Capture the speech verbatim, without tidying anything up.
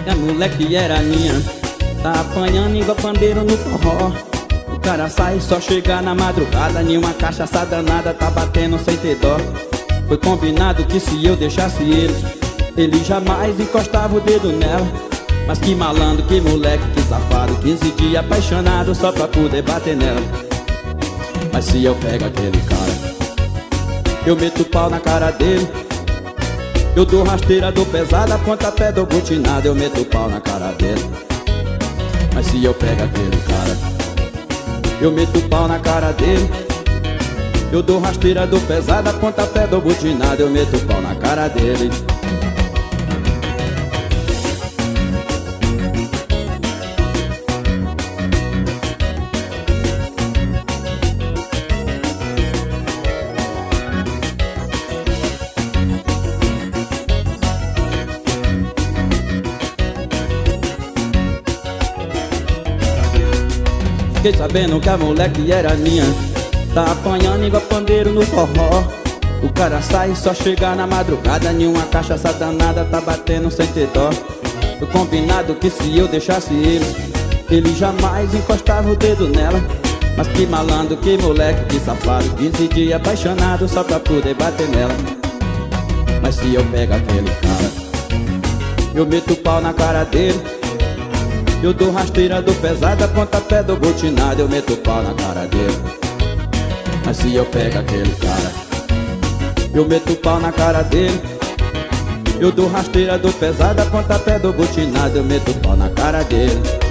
E a moleque era minha, tá apanhando igual pandeiro no forró. O cara sai só chega na madrugada, nenhuma cachaça danada tá batendo sem ter dó. Foi combinado que se eu deixasse eles, ele jamais encostava o dedo nela. Mas que malandro, que moleque, que safado, quinze dias apaixonado só pra poder bater nela. Mas se eu pego aquele cara, eu meto o pau na cara dele. Eu dou rasteira, dou pesada, pontapé, dou butinada, eu meto o pau na cara dele. Mas se eu pego aquele cara, eu meto o pau na cara dele. Eu dou rasteira, dou pesada, pontapé, dou butinada, eu meto o pau na cara dele. Fiquei sabendo que a moleque era minha, tá apanhando igual pandeiro no forró. O cara sai só chega na madrugada, nenhuma cachaça danada tá batendo sem ter dó. Foi combinado que se eu deixasse ele, ele jamais encostava o dedo nela. Mas que malandro, que moleque, que safado, quinze dias apaixonado só pra poder bater nela. Mas se eu pego aquele cara, eu meto o pau na cara dele. Eu dou rasteira, dou pesada, pontapé, dou butinada, eu meto o pau na cara dele. Mas se eu pego aquele cara, eu meto o pau na cara dele. Eu dou rasteira, dou pesada, pontapé, dou butinada, eu meto o pau na cara dele.